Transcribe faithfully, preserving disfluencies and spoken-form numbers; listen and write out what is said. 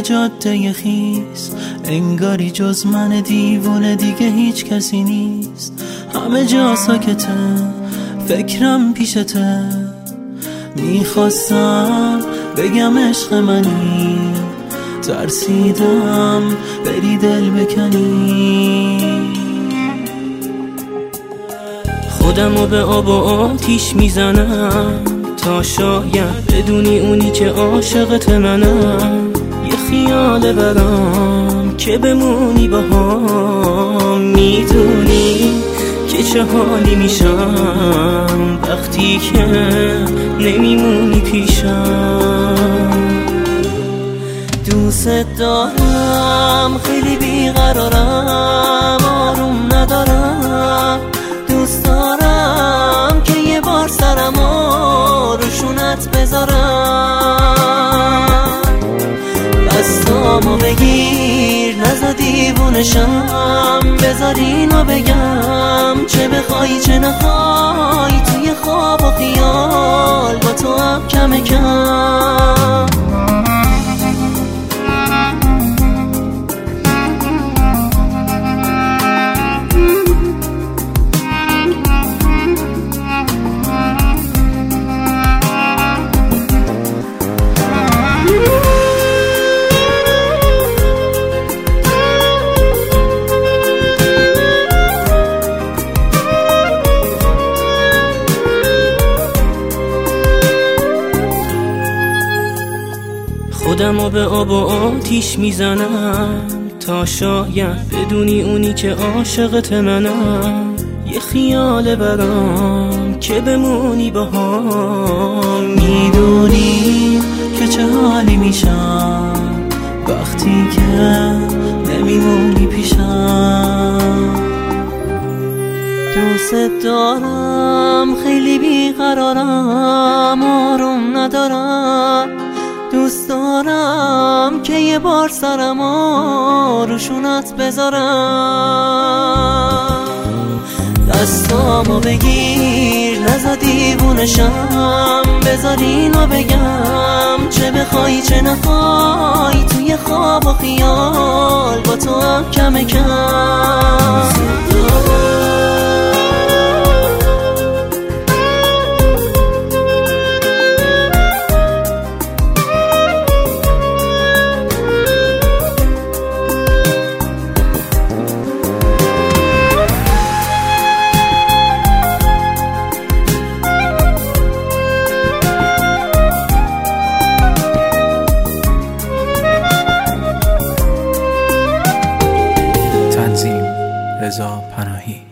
توی جاده خیس، انگاری جز من دیوونه دیگه هیچ کسی نیست. همه جا ساکته، فکرم پیشته، میخواستم بگم عشق منی، ترسیدم بری دل بکنی. خودمو به آب و آتیش میزنم تا شاید بدونی اونی که عاشقت منم. یه خیال برام که بمونی باهام، میدونی که چه حالی میشم وقتی که نمیمونی پیشم. دوست دارم، خیلی بیقرارم، آروم ندارم. دوست دارم که یه بار سرمو روشونت بذارم. دستامو بگیر، نزا دیوونشم، بذار اینو بگم، چه بخوای چه نخوای، توی خواب و خیال با تو هم کم کم. خودمو به آب و آتیش میزنم تا شاید بدونی اونی که عاشقت منم. یه خیال برام که بمونی باهام، میدونی که چه حالی میشم وقتی که نمیمونی پیشم. دوست دارم، خیلی بیقرارم، آروم ندارم. دوست دارم که یه بار سرمو روشونت بذارم. دستامو بگیر، نزا دیوونشم، بذار اینو بگم، چه بخوای چه نخوای، توی خواب و خیال با تو هم کم کم. رضا پناهی.